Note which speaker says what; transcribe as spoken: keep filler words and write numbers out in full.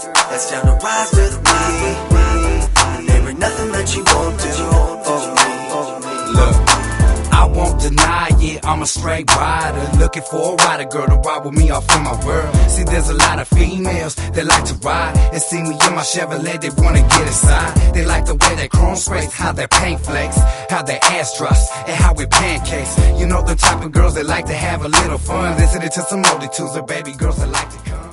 Speaker 1: that's down to rise with me. And there ain't nothing that you won't do for me.
Speaker 2: Look, I won't deny it, I'm a straight rider, looking for a rider girl to ride with me off in my world. See, there's a lot of females that like to ride and see me in my Chevrolet, they wanna get inside. They like the way that chrome sprays, how their paint flakes, how their ass drops, and how it pancakes. You know the type of girls that like to have a little fun, listening to some oldie tunes, or baby girls that like to come.